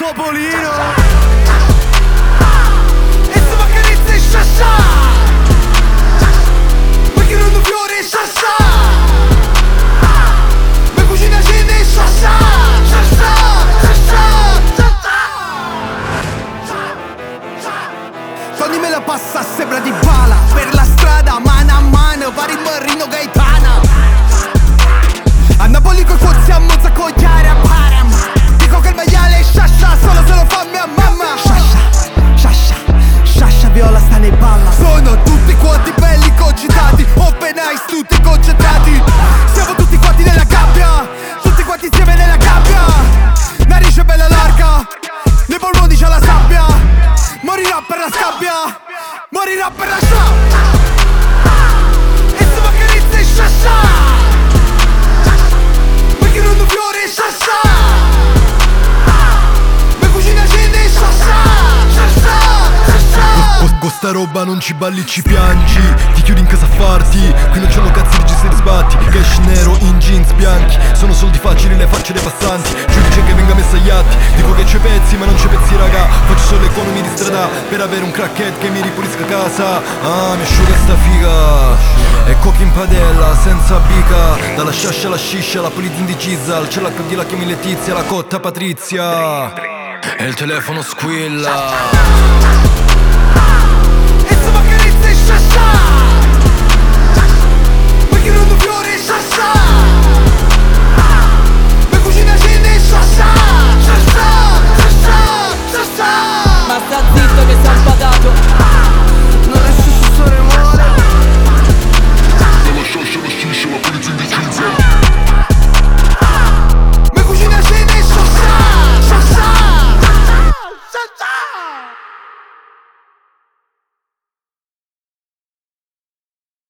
Topolino. E se m'accarezza e sciascia, mi chiudono fiori e sciascia, mi cucina cene e sciascia, sciascia, sciascia, sciascia. Tony me la passa sembra di bala per la strada, mano a mano, vari Marino Gaetana. A Napoli coi pozzi a Monza con Chiara Param. Dico che il maiale è sciascia solo se lo fa mia mamma. Sciascia, sciascia, sciascia, viola sta nei balla. Sono tutti quanti belli cogitati, open eyes tutti concentrati. Siamo tutti quanti nella gabbia, tutti quanti insieme nella gabbia. Narice bella larga, nei polmoni c'è la sabbia. Morirà per la scabbia, morirà per la sciascia. E se m'accarezza e sciascia, non fiore e sciascia, mi cucina cene e sciascia, sciascia, sciascia. Con sta roba non ci balli, ci piangi. Ti chiudi in casa a farti, qui non c'hanno cazzi di se li sbatti. Cash nero in jeans bianchi, sono soldi facili le facce dei passanti. Giudice che venga messa agli atti, dico che c'è pezzi ma non c'è pezzi raga. Faccio solo economie di strada per avere un crackhead che mi ripulisca casa. Ah, mi asciuga sta figa. E cochi in padella, senza bica. Dalla sciascia alla sciscia, la polizia indecisa. C'è l'HD, la chiami Letizia, la cotta Patrizia. E il telefono squilla.